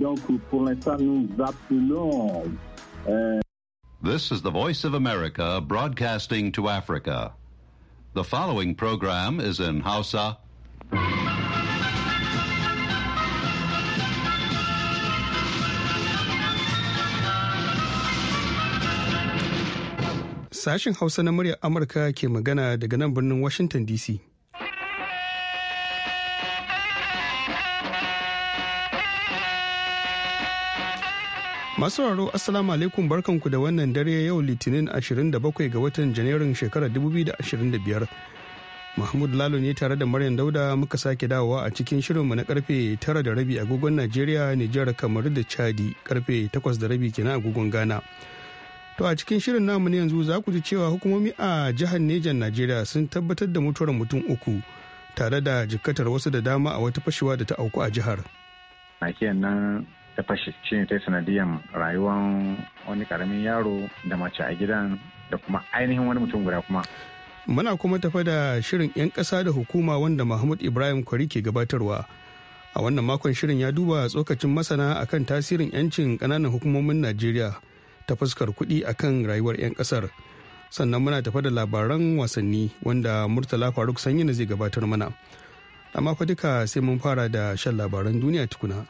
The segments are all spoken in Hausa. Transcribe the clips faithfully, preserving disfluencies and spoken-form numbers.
donc pour l'instant nous appelons. Euh... This is the Voice of America broadcasting to Africa. The following program is in Hausa. Sashen Hausa na muryar Amurka ke magana daga nan birnin Washington D C. Masu sauraro Assalamu alaikum, barkanku da wannan dare yau Litinin ashirin da bakwai ga watan Janairun shekarar dubu biyu da ashirin da biyar. Mahmud Lalo ne tare da Maryam Dauda muka sake dawowa a cikin shirinmu na karfe tara da rabi agogon Najeriya, Nijar, Kamaru da Chadi, karfe takwas da rabi kenan agogon Ghana. To a cikin shirin namu ne yanzu za ku ji cewa hukumomi a jihar Nejan Najeriya sun tabbatar da mutuwar mutum uku tare da jikkatar wasu da dama a wata fashewa da ta auku a jihar. Nakiyar nan ta fashe shi ne ta sanadiyan rayuwar wani karamin yaro da mace a gidan da kuma ainihin wani mutum guda kuma. Muna kuma tafa da shirin 'yan ƙasa da hukuma wanda Mahmud Ibrahim Kwari ke gabatarwa. A wannan makon shirin ya duba tsokacin masana akan tasirin 'yancin ƙananan hukumomin Najeriya ta fuskar kuɗi akan rayuwar 'yan ƙasar. Sannan muna tafa da labaran wasanni wanda Murtala Faruk Sanyina zai gabatar mana. Amma fa duka sai mun fara da shan labaran duniya tukuna.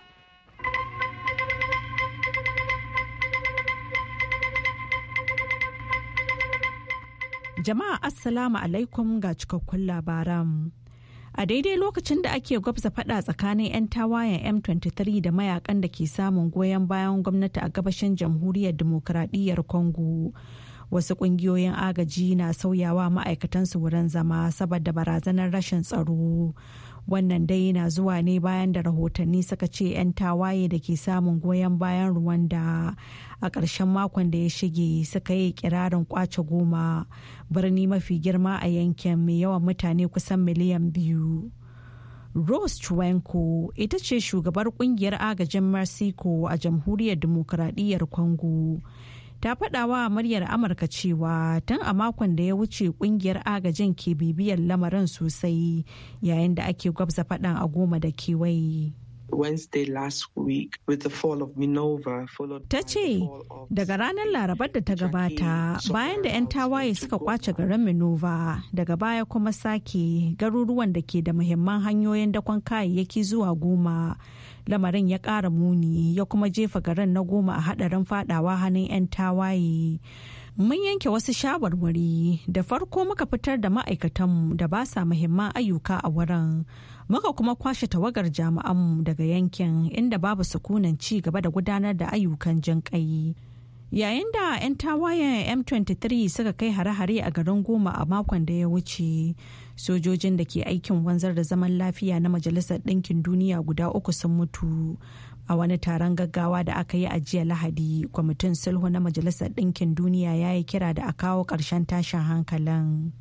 Jama'a Assalamu alaikum ga cikakkun labaran. A daidai lokacin da ake gwabza fada tsakanin 'yan tawayen M twenty-three da mayakan da ke samun goyon bayan gwamnati a gabashin jamhuriyar demokuraɗiyyar Congo. Wasu ƙungiyoyin agaji na sauyawa ma'aikatansu wurin zama saboda barazanar rashin tsaro. Wannan dai na zuwa ne bayan da rahotanni suka ce 'yan tawaye da ke samun goyon bayan Rwanda a ƙarshen makon da ya shige suka yi kirarin kwace Goma, birni mafi girma a yankin mai yawan mutane kusan miliyan biyu. Rose Chwenko ita ce shugabar kungiyar agajin Mexico a jamhuriyar demokuraɗiyyar Congo. Ta faɗawa muryar Amurka cewa tun a makon da ya wuce kungiyar agajin ke bibiyar lamarin sosai yayin da ake gwabza faɗan a Goma da kewaye. Wednesday last week with the fall of Minova followed Ta ce daga ranar Larabar da ta gabata bayan da 'yan tawaye suka kwace garin Minova daga baya kuma sake garuruwan da ke da muhimman hanyoyin dakon kayayyaki zuwa Goma. Lamarin ya ƙara muni ya kuma jefa garin na Goma a haɗarin fadawa hannun 'yan tawaye. Mun yanke wasu shawarwari da farko muka fitar da ma'aikatanmu da ba sa muhimman ayyuka a wurin. Muka kuma kwashe tawagar jami'anmu daga yankin inda babu sukunan ci gaba da gudanar da ayyukan jinƙai. Yayin da 'yan tawayen M twenty-three suka kai hare-hare a garin Goma a makon da ya wuce, sojojin da ke aikin wanzar da zaman lafiya na Majalisar Ɗinkin Duniya guda uku sun mutu. A wani taron gaggawa da aka yi a jiya Lahadi, kwamitin sulhu na Majalisar Ɗinkin Duniya ya yi kira da a kawo ƙarshen tashin hankalin.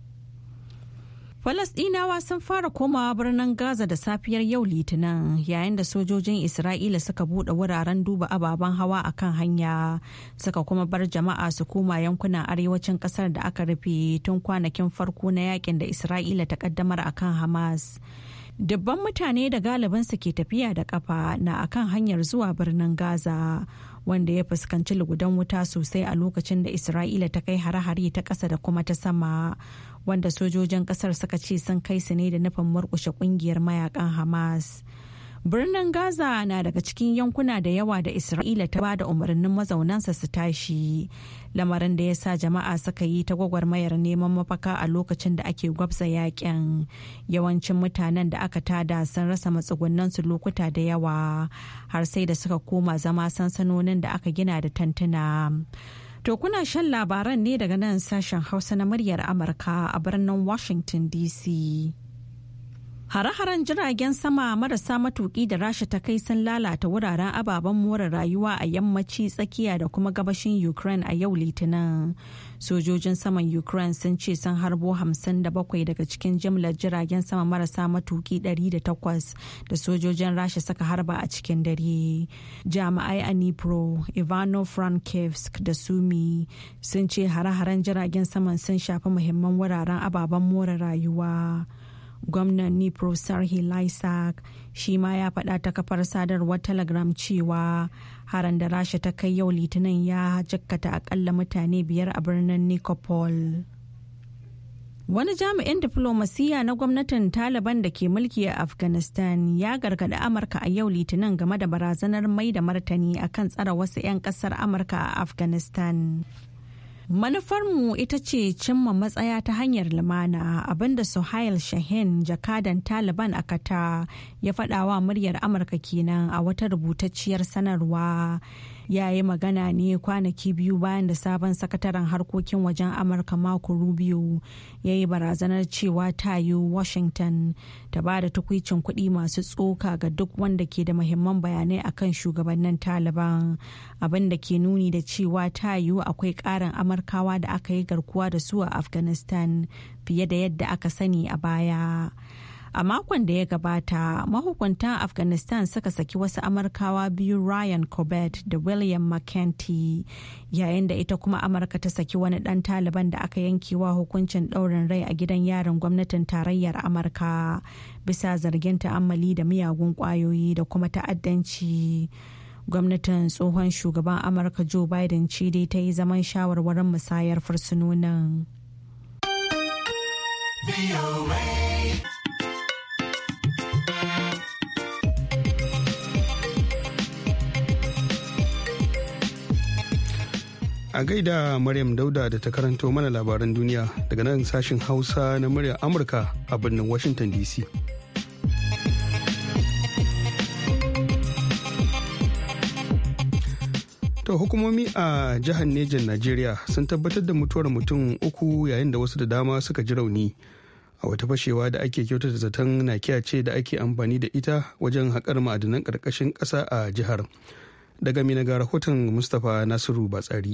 Falasɗinawa sun fara komawa birnin Gaza da safiyar yau Litinin yayin da sojojin Isra'ila suka buɗe wuraren duba ababen hawa a kan hanya, suka kuma bar jama'a su koma yankunan arewacin ƙasar da aka rufe tun kwanakin farko na yakin da Isra'ila ta ƙaddamar a kan Hamas. Dubban mutane da galibinsu ke tafiya da kafa na akan hanyar zuwa birnin Gaza, wanda ya fuskanci lugudan wuta sosai a lokacin da Isra'ila ta kai hare-hare ta ƙasa da kuma ta sama, wanda sojojin ƙasar suka ce sun kai su ne da nufin murƙushe ƙungiyar mayakan Hamas. Birnin Gaza na daga cikin yankuna da yawa da Isra'ila ta ba da umarnin mazaunansa su tashi, lamarin da ya sa jama'a suka yi ta gwagwarmayar neman mafaka a lokacin da ake gwabza yakin. Yawancin mutanen da aka tada sun rasa matsugunansu lokuta da yawa, har sai da suka koma zama sansanonin da aka gina da tantuna. To kuna shan labaran ne daga nan sashen Hausa na muryar Amurka a birnin Washington D C. Hare-haren jiragen sama marasa matuƙi da Rasha ta kai sun lalata wuraren ababen more rayuwa a yammaci, tsakiya da kuma gabashin Ukraine a yau Litinin. Sojojin saman Ukraine sun ce sun harbo hamsin da bakwai daga cikin jimlar jiragen sama marasa matuƙi ɗari da takwas da sojojin Rasha suka harba a cikin dare. Jami'ai a Dnipro, Ivano-Frankivsk da Sumi sun ce hare-haren jiragen saman sun shafi muhimman wuraren ababen more rayuwa. Gwamnan Nipro Sarhi Lysak shi ma ya faɗa ta kafar sadarwar Telegram cewa haran da Rasha ta kai yau Litinin ya jikkata akalla mutane biyar a birnin Nikopol. Wani jami'in diflomasiyya na gwamnatin Taliban da ke mulki a Afghanistan ya gargaɗi Amurka a yau Litinin game da barazanar mai da martani akan tsare wasu 'yan ƙasar Amurka a Afghanistan. Manufarmu ita ce cimma matsaya ta hanyar lumana, abinda Suhail Shaheen, jakadan Taliban a Qatar, ya faɗawa muryar Amurka kenan a wata rubutacciyar sanarwa. Ya yi magana ne kwanaki biyu bayan da sabon sakataren harkokin wajen Amurka Marco Rubio ya yi barazanar cewa ta yi Washington ta ba da tukwicin kuɗi masu tsoka ga duk wanda ke da muhimman bayanai akan shugabannin Taliban, abin da ke nuni da cewa ta yi akwai ƙarin Amurkawa da aka yi garkuwa da su a Afghanistan fiye da yadda aka sani a baya. A makon da ya gabata, mahukuntan Afghanistan suka saki wasu Amurkawa biyu, Ryan Corbett da William McEntee, yayin da ita kuma Amurka ta saki wani ɗan Taliban da aka yankewa hukuncin ɗaurin rai a gidan yarin gwamnatin tarayyar Amurka bisa zargin ta'ammali da miyagun ƙwayoyi da kuma ta'addanci. Gwamnatin tsohon shugaban Amurka Joe Biden ce dai ta yi zaman shawarwarin musayar fursunonin. A gaida Maryam Dauda da ta karanto mana labaran duniya daga nan sashen Hausa na muryar Amurka a birnin Washington D C. To hukumomi a jihar Nejan Najeriya sun tabbatar da mutuwar mutum uku yayin da wasu da dama suka ji rauni a wata fashewa da ake kyautata zaton nakiya ce da ake amfani da ita wajen haƙar ma'adanan ƙarƙashin ƙasa a jihar. Daga Mina ga rahoton Mustapha Nasiru Batsari.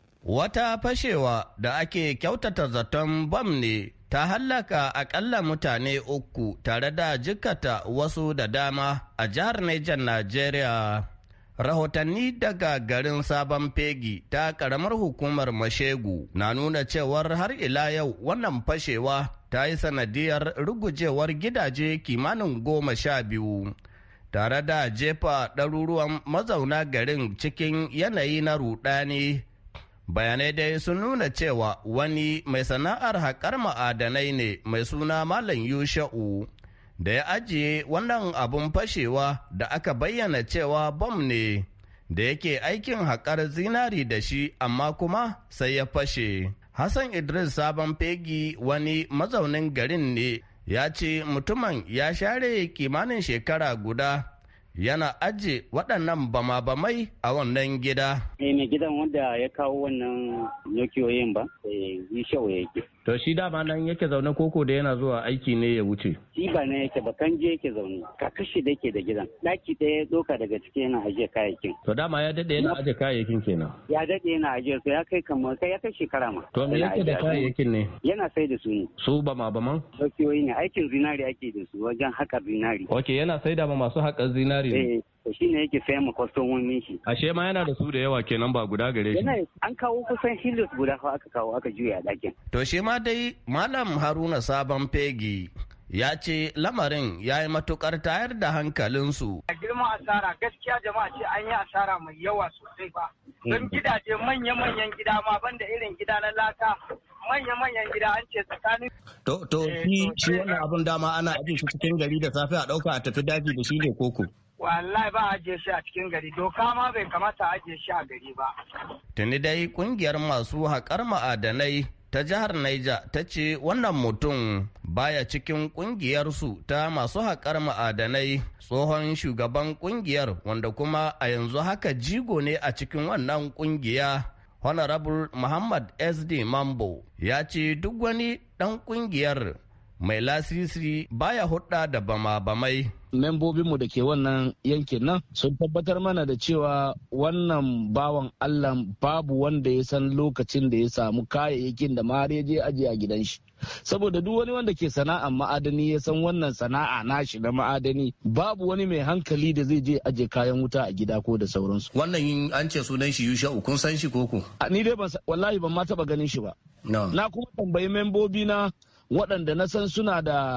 Wata fashewa da ake kyautata zaton bam ne ta hallaka akalla mutane uku tare da jikkata wasu da dama a jihar Niger, Najeriya. Rahotanni daga garin Sabon Fegi ta karamar hukumar Mashegu na nuna cewar har ila yau wannan fashewa ta yi sanadiyar rugujewar gidaje kimanin goma sha biyu. Tare da jefa ɗaruruwan mazauna garin cikin yanayi na rudani. Bayanai dai sun nuna cewa wani mai sana'ar haƙar ma'adanai ne mai suna Malam Yusha'u da ya ajiye wannan abun fashewa da aka bayyana cewa bom ne da yake aikin haƙar zinari da shi amma kuma sai ya fashe. Hassan Idris Sabon Fegi wani mazaunin garin ne ya ce mutumin ya share kimanin shekara guda yana aje waɗannan bama-bamai a wannan gida. Eh, mai gidan wanda ya kawo wannan yokiyoyin ba, yi shawo yake. To shi dama nan yake zaune koko da yana zuwa aiki ne ya wuce? Shi ba na yake ba, kan je yake zaune. Kakashi da yake da gidan. Daki ɗaya ya ɗauka daga ciki yana ajiye kayayyakin. To dama ya daɗe yana ajiye kayayyakin kenan? Ya daɗe yana ajiye su ya kai kamar kai ya kai shekara ma. To me yake da kayayyakin ne? Yana sai da su ne. Su bama-baman? Yokiyoyi ne, aikin zinari ake da su wajen haƙa zinari. Ok, yana sai da ma masu haƙar zinari ne? Eh. To shi ne yake sayan ma kwastomomin shi. Ashe ma yana da su da yawa kenan ba guda gare shi. An kawo kusan hilis guda aka kawo aka juya a ɗakin. To shi ma dai Malam Haruna Sabon Fegi ya ce lamarin ya yi matukar tayar da hankalinsu. A girman asara gaskiya jama'a ce an yi asara mai yawa sosai ba. Don gidaje manya-manyan gida ma banda irin gida na laka manya-manyan gida an ce tsakanin. To, to shi shi wannan abun dama ana ajiye shi cikin gari da safe a ɗauka a tafi daji da shi ne koko. Wallahi ba a ajiye shi a cikin gari, doka ma bai kamata a ajiye shi a gari ba. Tuni dai kungiyar masu haƙar ma'adanai ta jihar Niger ta ce wannan mutum baya cikin kungiyarsu ta masu haƙar ma'adanai. Tsohon shugaban kungiyar wanda kuma a yanzu haka jigo ne a cikin wannan kungiya. Honorable Muhammad S D Mambo ya ce duk wani ɗan kungiyar mai lasisi baya hudda da bama-bamai. Membobinmu da ke wannan yankin nan sun tabbatar mana da cewa wannan bawan Allah babu wanda ya san lokacin da ya samu kayayyakin da ma ya je ajiye a gidan shi. Saboda duk wani wanda ke sana'ar ma'adani ya san wannan sana'a nashi na ma'adani babu wani mai hankali da zai je ajiye kayan wuta a gida ko da sauransu. Wannan an ce sunan shi Yusha'u kun san shi koko? Ni dai wallahi ban ma taba ganin shi ba. Na kuma tambayi membobi na waɗanda na san suna da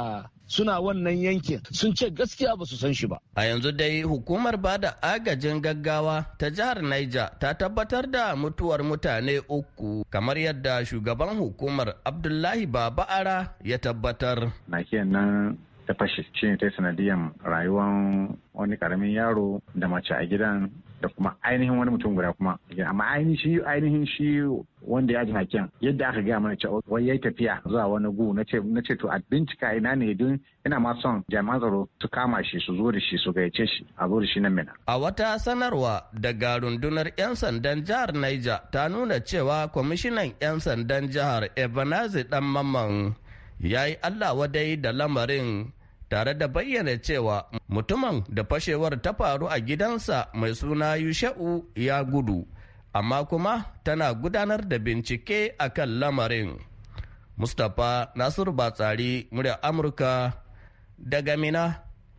suna wannan yankin sun ce gaskiya ba su san shi ba. A yanzu dai hukumar bada agajin gaggawa ta jihar Niger ta tabbatar da mutuwar mutane uku kamar yadda shugaban hukumar Abdullahi Baba'ara ya tabbatar. Na kenan ta fashe shi ne ta sanadiyan rayuwar wani karamin yaro da mace a gidan da kuma ainihin wani mutum guda kuma amma ainihin shi ainihin shi wanda ya ji hakiyan yadda aka gaya mana cewa wai yayi tafiya zuwa wani gu na ce na ce to a bincika ina ne don ina ma son jami'an tsaro su kama shi su zo da shi su gayyace shi a zo da shi nan Mina. A wata sanarwa daga rundunar 'yan sandan jihar Niger ta nuna cewa kwamishinan 'yan sandan jihar Ebenezer Dan Mamman ya yi Allah wadai da lamarin tare da bayyana cewa mutumin da fashewar ta faru a gidansa mai suna Yusha'u ya gudu, amma kuma tana gudanar da bincike a kan lamarin. Mustapha Nasiru Batsari, murya Amurka daga Mina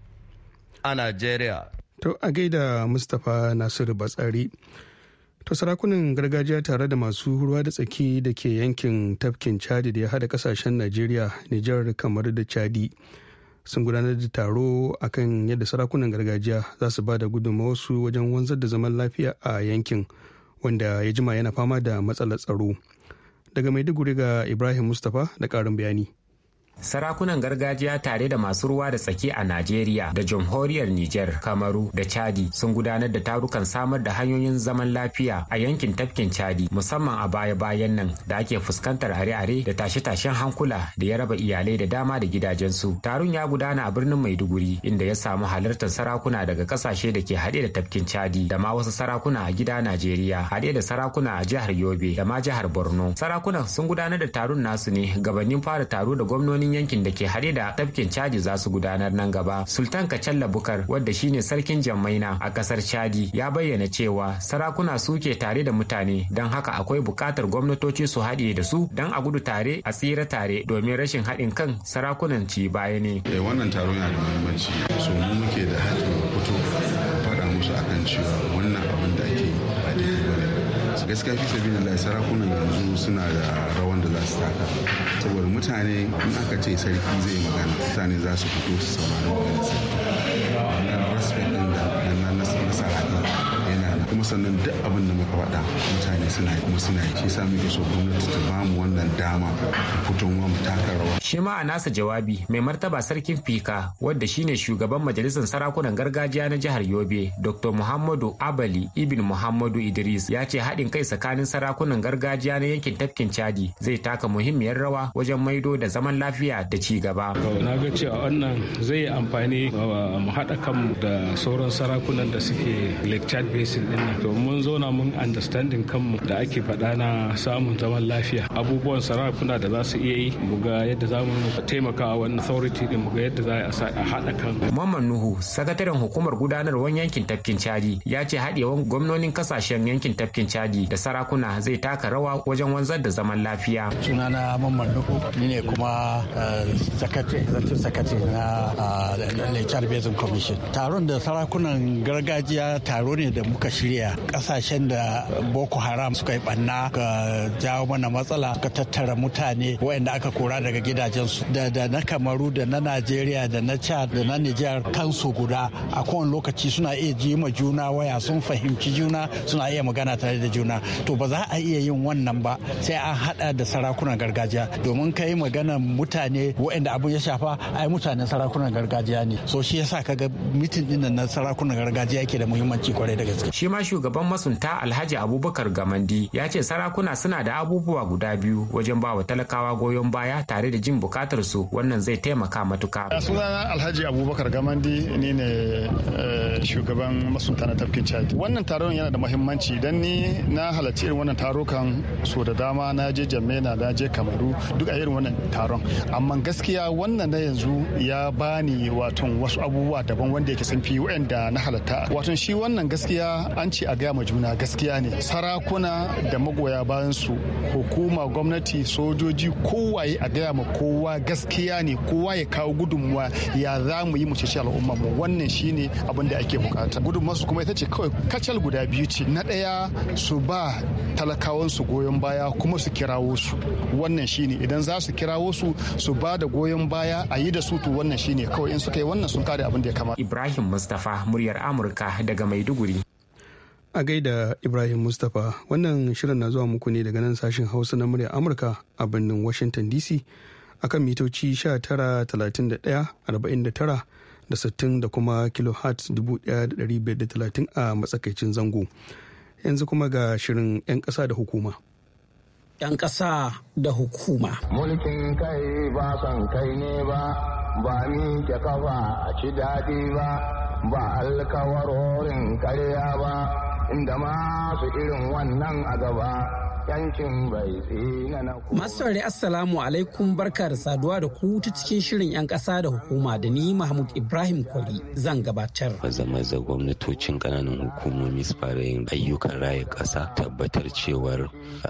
a Najeriya. To a gaida Mustapha Nasiru Batsari. To sarakunan gargajiya tare da masu ruwa da tsaki da ke yankin tafkin Chadi da ya hada kasashen Najeriya, Nijar, kamar da Chadi sun gudanar da taro akan yadda sarakunan gargajiya za su ba da gudunmawarsu wajen wanzar da zaman lafiya a yankin wanda ya jima yana fama da matsalar tsaro. Daga Maiduguri ga Ibrahim Mustapha da ƙarin bayani. Sarakunan gargajiya tare da masu ruwa da tsaki a Najeriya da jamhuriyar Nijar, Kamaru da Chadi sun gudanar da tarukan samar da hanyoyin zaman lafiya a yankin tafkin Chadi, musamman a baya-bayan nan da ake fuskantar are-are da tashe-tashen hankula da ya raba iyalai da dama da gidajensu. Taron ya gudana a birnin Maiduguri inda ya samu halartar sarakuna daga kasashe da ke haɗe da tafkin Chadi da ma wasu sarakuna a gida Najeriya, haɗe da sarakuna a jihar Yobe da ma jihar Borno. Sarakunan sun gudanar da taron nasu ne gabanin fara taro da gwamnoni yankin da ke haɗe da tafkin Chadi za su gudanar nan gaba. Sultan Kacalla Bukar, wadda shine sarkin Jammaina a kasar Chadi, ya bayyana cewa sarakuna suke tare da mutane, don haka akwai buƙatar gwamnatoci su haɗe da su don a gudu tare a tsira tare, domin rashin haɗin kan sarakunan ci baya ne. Eh, wannan taron yana da muhimmanci, so mu muke da haƙƙin fito faɗa musu akan cewa wannan abin da ake ba daidai ba ne. Gaskiya fi sabilillahi sarakunan yanzu suna da rawan da za su taka, saboda mutane in aka ce sarki zai magana mutane za su fito su saurari magana sarki. Respect din da na sarki yana kuma sannan duk abin da muka faɗa mutane suna yi kuma suna yi, shi sa muke so gwamnati ta ba mu wannan dama fito mu taka rawa. Shi ma a nasa jawabi mai martaba sarkin Fika, wadda shine shugaban majalisar sarakunan gargajiya na jihar Yobe, Doctor Muhammadu Abali Ibn Muhammadu Idris, ya ce haɗin kai tsakanin sarakunan gargajiya na yankin tafkin Chadi zai taka muhimmiyar rawa wajen maido da zaman lafiya da ci gaba. Na ga cewa wannan zai yi amfani mu haɗa kanmu da sauran sarakunan da suke Lake Chad Basin din nan. To mun zauna mun understanding kanmu da ake faɗa na samun zaman lafiya. Abubuwan sarakuna da za su iya yi mu ga yadda za mu taimaka wa wannan authority din mu ga yadda za a haɗa kan. Muhammad Nuhu, sakataren hukumar gudanarwar yankin tafkin Chadi, ya ce haɗewan gwamnonin kasashen yankin tafkin Chadi da sarakuna zai taka rawa wajen wanzar da zaman lafiya. Sunana Mamman Nuhu, ni ne kuma sakatare na Lake Chad Basin Commission. Taron da sarakunan gargajiya taro ne da muka shirya kasashen da Boko Haram suka yi banna ga jawo mana matsala, ka tattara mutane waɗanda aka kora daga gidajensu da da na Kamaru da na Najeriya da na Chad da na Nijar kansu guda a kowane lokaci suna iya ji ma juna waya, sun fahimci juna, suna iya magana tare da juna. To ba za a iya yin wannan ba sai an hada da sarakunan gargajiya, domin kai magana mutane waɗanda abun ya shafa ai mutanen sarakunan gargajiya ne. So shi yasa kaga mitin din na sarakunan gargajiya yake da muhimmanci kwarai da gaske. Shi ma shugaban masunta Alhaji Abubakar Gamandi ya ce sarakuna suna da abubuwa guda biyu wajen ba wa talakawa goyon baya tare da jin bukatar su, wannan zai taimaka matuka. Sunana Alhaji Abubakar Gamandi, ni ne shugaban masunta na tafkin Chad. Wannan taron yana da muhimmanci dan ni na halarci irin wannan tarukan so da dama, na je Jamena, na je Kamaru, duk a irin wannan taron. Amma gaskiya wannan na yanzu ya bani wato wasu abubuwa daban wanda yake sun fi wa'anda na halatta. Wato shi wannan gaskiya an ce ce a gaya ma juna gaskiya ne. Sarakuna da magoya bayan su, hukuma, gwamnati, sojoji, kowaye a gaya ma kowa gaskiya ne, kowa ya kawo gudunmuwa ya za mu yi mu ceci al'ummar mu. Wannan shine abin da ake bukata. Gudunmuwar su kuma ita ce kawai kacal guda biyu ce. Na ɗaya su ba talakawan su goyon baya kuma su kirawo su. Wannan shine idan za su kirawo su su ba da goyon baya a yi da su to wannan shine kawai in suka yi wannan sun kare abin da ya kamata. Ibrahim Mustapha, muryar Amurka daga Maiduguri. A gaida Ibrahim Mustapha, wannan shirin na zuwa muku ne daga nan sashen Hausa na muryar Amurka a birnin Washington D C akan mitoci sha tara talatin da ɗaya arba'in da tara da sittin da kuma kilohertz dubu ɗaya da ɗari biyar da talatin a matsakaicin zango. Yanzu kuma ga shirin 'yan ƙasa da hukuma. 'Yan ƙasa da hukuma. Mulkin kai ba son kai ne ba, ba ni ke kafa a ci daɗi ba, ba alkawarorin karya ba, inda masu irin wannan a gaba. Yankin bai tsina na kuma. Masauri Assalamu alaikum, barka da saduwa da ku ta cikin shirin 'yan ƙasa da hukuma da ni Mahmud Ibrahim Kwari zan gabatar. Maza-maza gwamnatocin ƙananan hukumomi su fara yin ayyukan raya ƙasa, tabbatar cewar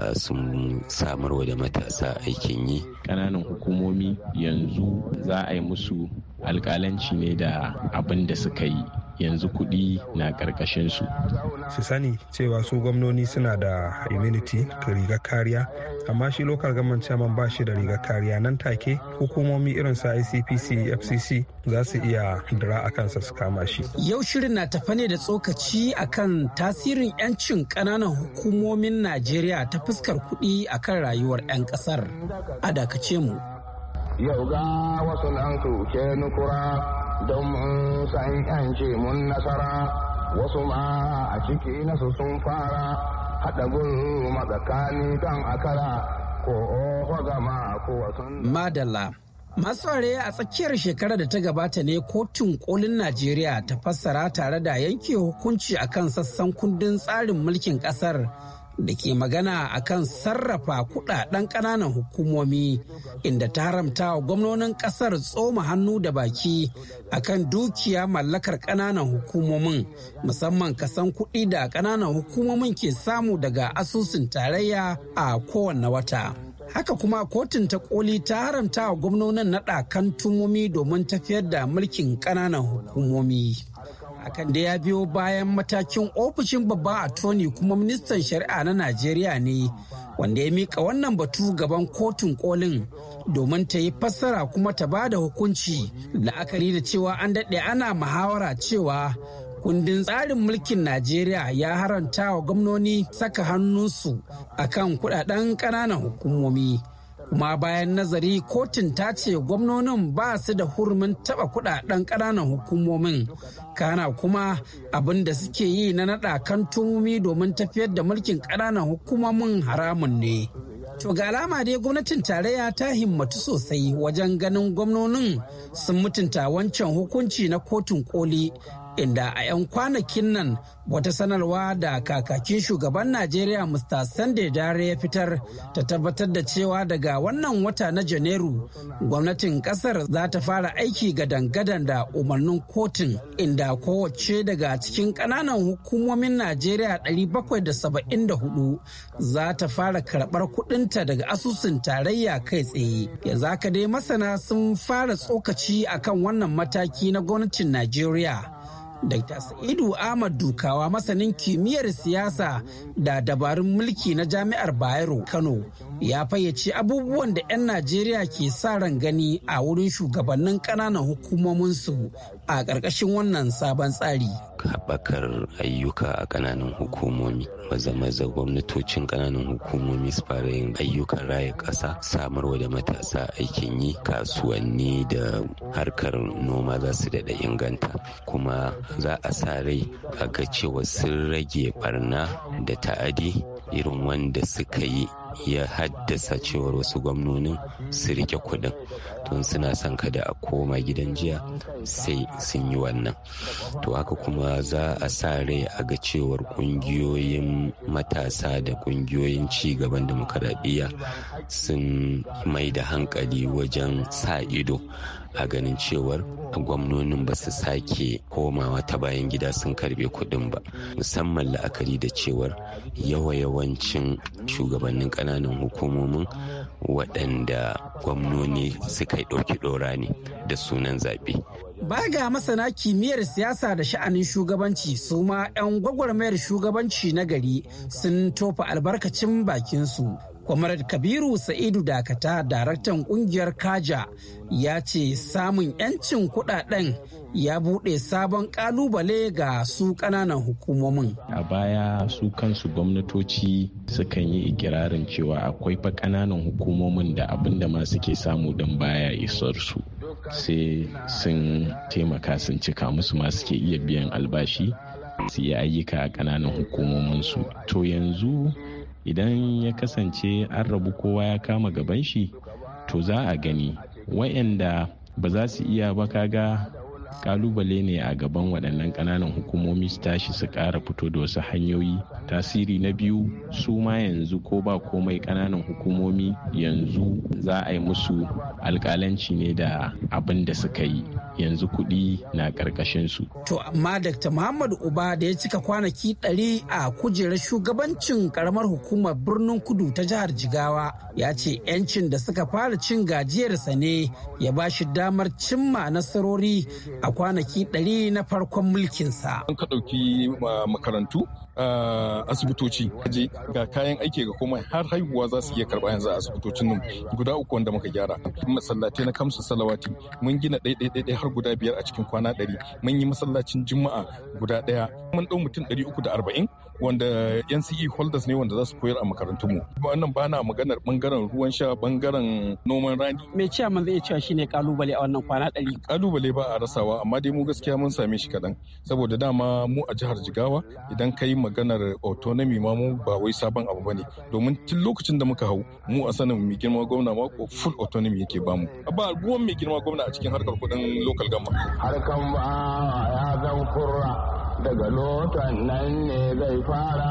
sun samarwa da matasa aikin yi. Ƙananan hukumomi yanzu za a yi musu alƙalanci ne da abin da suka yi. Yanzu kuɗi na ƙarƙashin su. Su sani cewa su gwamnoni suna da immunity to rigar kariya, amma shi local government chairman ba shi da rigar kariya. Nan take hukumomi irin su I C P C, F C C za su iya dira a kansa su kama shi. Yau shirin na tafa ne da tsokaci akan tasirin 'yancin ƙananan hukumomin Najeriya ta fuskar kuɗi akan rayuwar 'yan ƙasar. A dakace mu. Yau ga wasu nan su ke nukura don mun san yanci mun nasara, wasu ma a ciki nasu sun fara haɗa gulu matsakani kan akara ko oho gama ko wasu. Madalla. Masu ware a tsakiyar shekarar da ta gabata ne kotun kolin Najeriya ta fassara tare da yanke hukunci akan sassan kundin tsarin mulkin ƙasar da ke magana akan sarrafa kudaden ƙananan hukumomi, inda ta haramta wa gwamnonin ƙasar tsoma hannu da baki akan dukiya mallakar ƙananan hukumomin, musamman kasan kuɗi da ƙananan hukumomin ke samu daga asusun tarayya a kowane wata. Haka kuma kotun ta koli ta haramta wa gwamnonin naɗa kantumomi domin tafiyar da mulkin ƙananan hukumomi. Hakan da ya biyo bayan matakin ofishin babban attorney kuma ministan shari'a na Najeriya ne wanda ya mika wannan batu gaban kotun kolin domin ta yi fassara kuma ta ba da hukunci, la'akari da cewa an daɗe ana muhawara cewa kundin tsarin mulkin Najeriya ya haranta wa gwamnoni saka hannunsu akan kudaden ƙananan hukumomi. Kuma bayan nazari kotun ta ce gwamnonin ba su da hurumin taba kudaden ƙananan hukumomin, kana kuma abin da suke yi na naɗa kantomomi domin tafiyar da mulkin ƙananan hukumomin haramun ne. To ga alama dai gwamnatin tarayya ta himmatu sosai wajen ganin gwamnonin sun mutunta wancan hukunci na kotun koli, inda a 'yan kwanakin nan wata sanarwa da kakakin shugaban Najeriya Mister Sunday Dare ya fitar ta tabbatar da cewa daga wannan wata na Janairu gwamnatin kasar za ta fara aiki gadan-gadan da umarnin kotun, inda kowace daga cikin ƙananan hukumomin Najeriya ɗari bakwai da saba'in da hudu za ta fara karɓar kuɗinta daga asusun tarayya kai tsaye. Yanzu haka dai masana sun fara tsokaci akan wannan mataki na gwamnatin Najeriya. Dakta Sa'idu Ahmad Dukawa, masanin kimiyyar siyasa da dabarun mulki na Jami'ar Bayero Kano, ya fayyace abubuwan da 'yan Najeriya ke sa ran gani a wurin shugabannin ƙananan hukumominsu a ƙarƙashin wannan sabon tsari. Haɓakar ayyuka a ƙananan hukumomi, maza-maza gwamnatocin ƙananan hukumomi su fara yin ayyukan raya ƙasa, samarwa da matasa aikin yi, kasuwanni da harkar noma za su daɗa inganta, kuma za a sa rai a ga cewa sun rage barna da ta'adi irin wanda suka yi ya haddasa cewar wasu gwamnonin su rike kuɗin tun suna son kada a koma gidan jiya sai sun yi wannan. To haka kuma za a sa rai a ga cewar ƙungiyoyin matasa da ƙungiyoyin ci gaban demokaradiyya sun mai da hankali wajen sa ido a ganin cewar gwamnonin ba su sake komawa ta bayan gida sun karbe kuɗin ba, musamman la'akari da cewar yawa-yawancin shugabannin ƙananan hukumomin waɗanda gwamnoni suka yi ɗauki ɗora ne da sunan zaɓe. Ba ga masana kimiyyar siyasa da sha'anin shugabanci, su ma 'yan gwagwarmayar shugabanci na gari sun tofa albarkacin bakinsu. Kwamarar Kabiru Sa'idu Dakata, daraktan kungiyar Kaja, ya ce samun 'yancin kudaden ya buɗe sabon kalubale ga su ƙananan hukumomin. A baya su kansu gwamnatoci sukan yi ikirarin cewa akwai fa ƙananan hukumomin da abin da ma suke samu don baya isar su. Sai sun taimaka sun cika musu ma suke iya biyan albashi su yi ayyuka a ƙananan hukumominsu. To yanzu idan ya kasance an rabu kowa ya kama gaban shi, to za a gani wayanda ba za su iya ba, kaga kalubale ne a gaban waɗannan ƙananan hukumomi su tashi su ƙara fito da wasu hanyoyi. Tasiri na biyu, su ma yanzu ko ba komai ƙananan hukumomi yanzu za a yi musu alƙalanci ne da abin da suka yi, yanzu kuɗi na ƙarƙashin su. To amma Dakta Muhammadu Uba da ya cika kwanaki ɗari a kujerar shugabancin ƙaramar hukumar birnin Kudu ta jihar Jigawa, ya ce 'yancin da suka fara cin gajiyarsa ne ya ba shi damar cimma nasarori a kwanaki ɗari na farkon mulkinsa. An ka ɗauki makarantu, asibitoci, je ga kayan aiki ga komai, har haihuwa za su iya karɓa yanzu a asibitocin nan guda uku wanda muka gyara. Masallatai na kamsu salawati mun gina ɗaiɗaiɗaiɗai har guda biyar a cikin kwana ɗari. Mun yi masallacin juma'a guda ɗaya. Mun ɗau mutum ɗari uku da arba'in wanda N C E holders ne wanda za su koyar a makarantunmu. Wannan ba na maganar bangaren ruwan sha, bangaren noman rani. Me cewa man zai cewa shine kalubale a wannan kwana ɗari? Kalubale ba a rasawa, amma dai mu gaskiya mun same shi kaɗan. Saboda dama mu a jihar Jigawa idan ka yi maganar autonomy ma mu ba wai sabon abu bane. Domin tun lokacin da muka hau mu a sanin mai girma gwamna ma full autonomy yake bamu. Ba ruwan mai girma gwamna a cikin harkar kuɗin local government. Harkan ba ya zan kurra daga lotan nan ne zai fara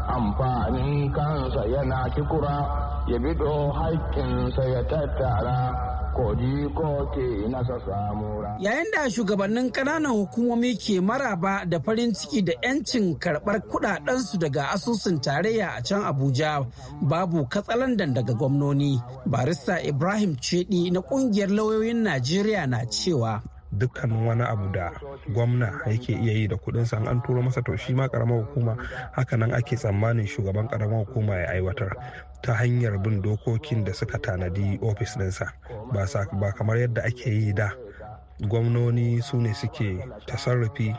amfanin kansa yana kikura ya bido haƙƙinsa ya tattara koji ko ke nasa samura. Yayin da shugabannin ƙananan hukumomi ke maraba da farin ciki da 'yancin karɓar kuɗaɗensu daga asusun tarayya a can Abuja, babu katsalandan daga gwamnoni. Barista Ibrahim Cedi na ƙungiyar lauyoyin Najeriya na cewa dukkanin wani abu da gwamna yake iya yi da kudinsa an turo masa, to shi ma karamar hukuma hakanan ake tsammanin shugaban karamar hukuma ya aiwatar ta hanyar bin dokokin da suka tanadi ofis ɗinsa, ba kamar yadda ake yi da gwamnoni su ne suke tasarrufi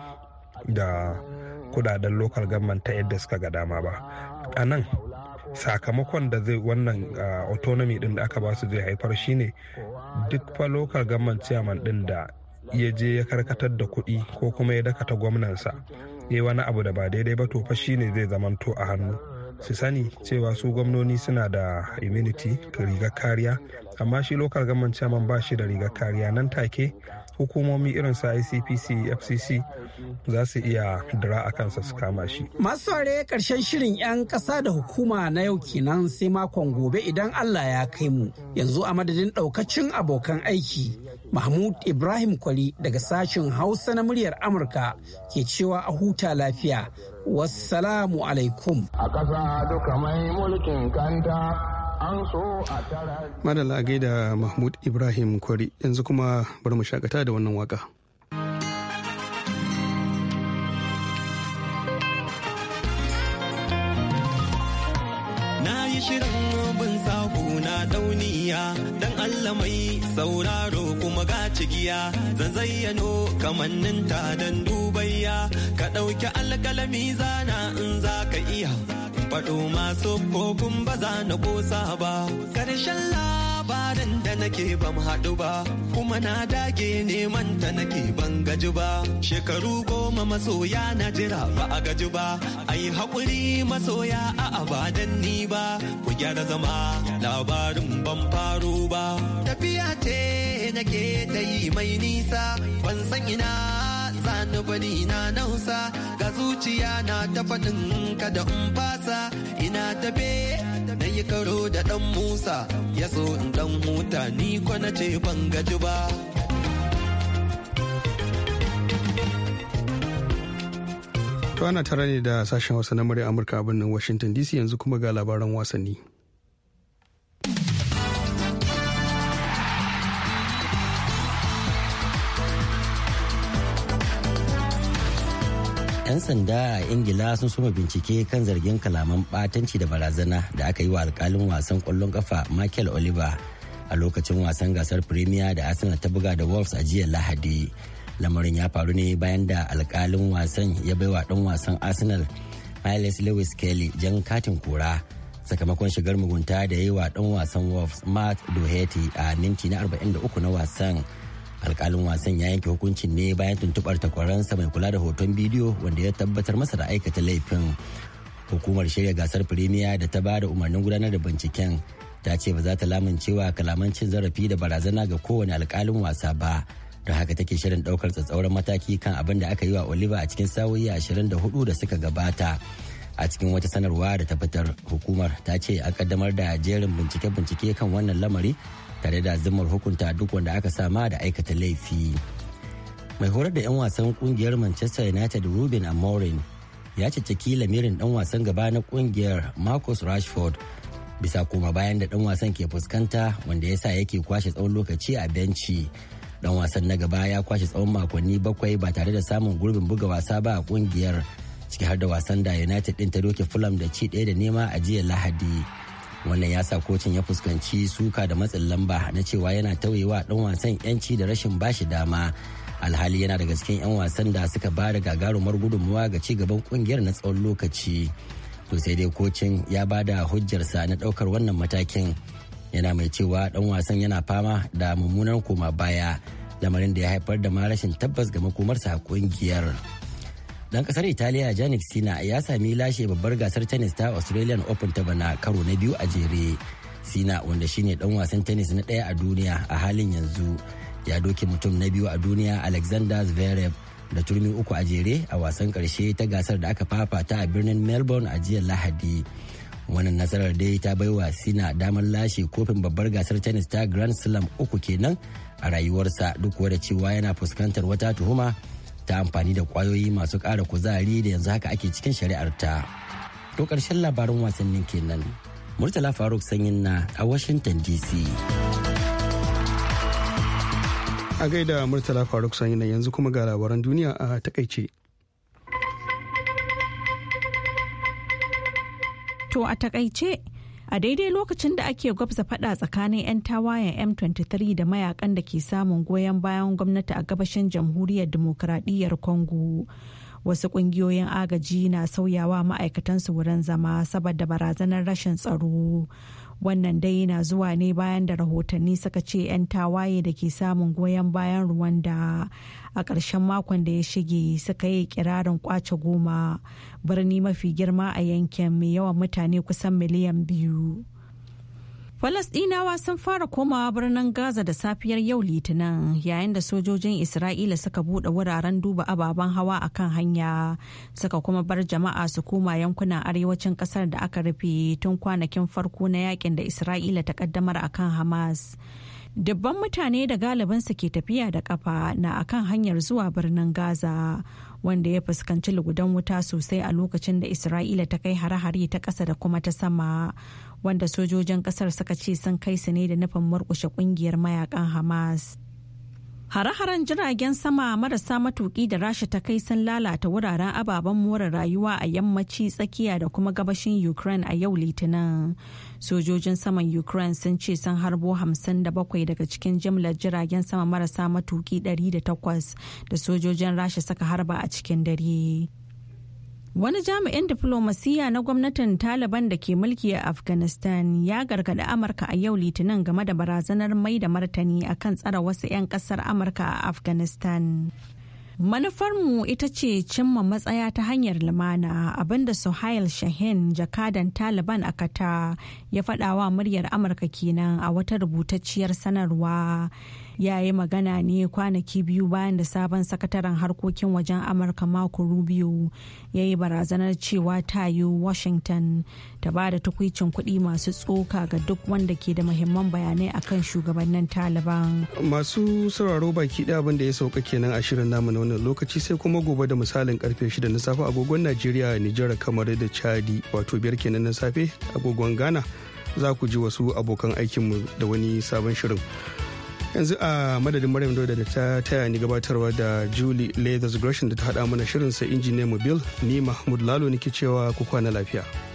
da kudaden local government ta yadda suka ga dama ba. A nan sakamakon da zai wannan autonomy din da aka ba su zai haifar shine duk fa local government chairman din da ya je ya karkatar da kuɗi ko kuma ya dakata gwamnansa ya wani abu da ba daidai ba, to fa shine zai zamanto a hannu. Su sani cewa su gwamnoni suna da immunity, rigar kariya, amma shi local government chairman ba shi da rigar kariya. Nan take hukumomi irin su I C P C, F C C za su iya dira a kansa su kama shi. Masu ware karshen shirin 'yan ƙasa da hukuma na yau kenan, sai makon gobe idan Allah ya kai mu. Yanzu a madadin ɗaukacin abokan aiki, Mahmud Ibrahim Kwari daga sashen Hausa na muryar Amurka ke cewa a huta lafiya. Wassalamu alaikum. A ƙasa duka mai mulkin kanta an so a tara. Madalla a gaida Mahmud Ibrahim Kwari, yanzu kuma bari mu shakata da wannan waka. Na yi shirin bin sahu na dauniya dan Allah mai sauraro kuma ga cigiya, zan zayyano kamanninta dan dubayya, ka ɗauki alƙalami zana in za ka iya faɗo masu kokun ba za na ƙosa ba. Ƙarshen labar labarin da nake ban haɗu ba kuma na dage neman ta nake ban gaji ba shekaru goma masoya na jira ba a gaji ba ai haƙuri masoya a abadan ni ba ku gyara zama labarin ban faro ba tafiya ce nake ta yi mai nisa ban san ina sani bani na nausa ga zuciya na ta faɗin kada in fasa ina tafe na yi karo da ɗan musa ya so in ɗan huta ni ko na ce ban gaji ba to ana tare ne da sashen hausa na murya amurka a birnin washington dc yanzu kuma ga labaran wasanni. 'Yan sanda a Ingila sun soma bincike kan zargin kalaman batanci da barazana da aka yi wa alkalin wasan kwallon kafa Michael Oliver a lokacin wasan gasar Premier da Arsenal ta buga da Wolves a jiya Lahadi. Lamarin ya faru ne bayan da alkalin wasan ya baiwa dan wasan Arsenal Miles Lewis Kelly jan katin kora sakamakon shigar mugunta da ya yi wa dan wasan Wolves Matt Doherty a minti na arba'in da uku na wasan. Alkalin wasan ya yanke hukuncin ne bayan tuntubar takwaransa mai kula da hoton bidiyo wanda ya tabbatar masa da aikata laifin. Hukumar shirya gasar Premier da ta ba da umarnin gudanar da binciken ta ce ba za ta lamuncewa kalaman cin zarafi da barazana ga kowane alkalin wasa ba, don haka take shirin daukar tsatsauran mataki kan abin da aka yi wa Oliver a cikin sa'o'i ashirin da hudu da suka gabata. A cikin wata sanarwa da ta fitar, hukumar ta ce a kaddamar da jerin bincike-bincike kan wannan lamari tare da zimmar hukunta duk wanda aka sama da aikata laifi. Mai horar da 'yan wasan kungiyar Manchester United Ruben Amorim ya cicciki lamirin dan wasan gaba na kungiyar Marcus Rashford bisa koma bayan da dan wasan ke fuskanta wanda ya sa yake kwashe tsawon lokaci a benci. Dan wasan na gaba ya kwashe tsawon makonni bakwai ba tare da samun gurbin buga wasa ba a kungiyar, ciki har da wasan da United din ta doke Fulham da ci ɗaya da nema a jiya Lahadi. Wannan ya sa kocin ya fuskanci suka da matsin lamba na cewa yana tauyewa dan wasan yanci da rashin bashi dama, alhali yana daga cikin 'yan wasan da suka ba da gagarumar gudunmuwa ga ci gaban kungiyar na tsawon lokaci. To sai dai kocin ya ba da hujjarsa na daukar wannan matakin, yana mai cewa dan wasan yana fama da mummunar koma baya, lamarin da ya haifar da ma rashin tabbas ga makomarsa a kungiyar. Dan kasar Italiya Jannik Sinner ya sami lashe babbar gasar tennis ta Australian Open ta bana karo na biyu a jere. Sinner, wanda shine dan wasan tennis na daya a duniya a halin yanzu, ya doke mutum na biyu a duniya Alexander Zverev da turmi uku a jere a wasan karshe ta gasar da aka fafata a birnin Melbourne a jiya Lahadi. Wannan nasarar dai ta baiwa Sinner damar lashe kofin babbar gasar tennis ta Grand Slam uku kenan a rayuwarsa, duk da cewa yana fuskantar wata tuhuma ta amfani da kwayoyi masu ƙara kuzari da yanzu haka ake cikin shari'ar ta. To ƙarshen labarin wasannin kenan. Murtala Faruk Sanyin na a Washington D C. A gaida Murtala Faruk Sanyin na, yanzu kuma ga labaran duniya a takaice. To a takaice, a daidai lokacin da ake gwabza fada tsakanin 'yan tawayen M twenty-three da mayakan da ke samun goyon bayan gwamnati a gabashin jamhuriyar demokuraɗiyyar Congo, wasu ƙungiyoyin agaji na sauyawa ma'aikatansu wurin zama saboda barazanar rashin tsaro. Wannan dai na zuwa ne bayan da rahotanni suka ce 'yan tawaye da ke samun goyon bayan Rwanda a ƙarshen makon da ya shige suka yi kirarin kwace Goma, birni mafi girma a yankin mai yawan mutane kusan miliyan biyu. Falasɗinawa sun fara komawa birnin Gaza da safiyar yau Litinin, yayin da sojojin Isra'ila suka buɗe wuraren duba ababen hawa a kan hanya, suka kuma bar jama'a su koma yankunan arewacin ƙasar da aka rufe tun kwanakin farko na yakin da Isra'ila ta ƙaddamar a kan Hamas. Dubban mutane da galibinsu ke tafiya da ƙafa na akan hanyar zuwa birnin Gaza, wanda ya fuskanci lugudan wuta sosai a lokacin da Isra'ila ta kai hare-hare ta ƙasa da kuma ta sama, wanda sojojin ƙasar suka ce sun kai su ne da nufin murƙushe ƙungiyar mayakan Hamas. Hare-haren jiragen sama marasa matuƙi da Rasha ta kai sun lalata wuraren ababen more rayuwa a yammaci, tsakiya da kuma gabashin Ukraine a yau Litinin. Sojojin saman Ukraine sun ce sun harbo hamsin da bakwai daga cikin jimlar jiragen sama marasa matuƙi ɗari da takwas da sojojin Rasha suka harba a cikin dare. Wani jami'in diflomasiyya na gwamnatin Taliban da ke mulki a Afghanistan ya gargaɗi Amurka a yau Litinin game da barazanar mai da martani akan tsare wasu 'yan ƙasar Amurka a Afghanistan. Manufarmu ita ce cimma matsaya ta hanyar lumana, abinda Suhail Shaheen, jakadan Taliban a Qatar, ya faɗawa muryar Amurka kenan a wata rubutacciyar sanarwa. Ya yi magana ne kwanaki biyu bayan da sabon sakataren harkokin wajen Amurka Marco Rubio ya yi barazanar cewa ta yi Washington ta ba da tukwicin kuɗi masu tsoka ga duk wanda ke da muhimman bayanai akan shugabannin Taliban. Masu sauraro baki ɗaya abin da ya sauka kenan a shirin namu na wannan lokaci, sai kuma gobe da misalin karfe shida na safe agogon Najeriya, Nijar, kamar da Chadi, wato biyar kenan na safe agogon Ghana, za ku ji wasu abokan aikinmu da wani sabon shirin. Yanzu a madadin Maryam Dauda da ta taya ni gabatarwa da Julie Leathers Gresham da ta haɗa mana shirin, sai injiniyan mu Bill, ni Mahmud Lalo nake cewa ku kwana lafiya.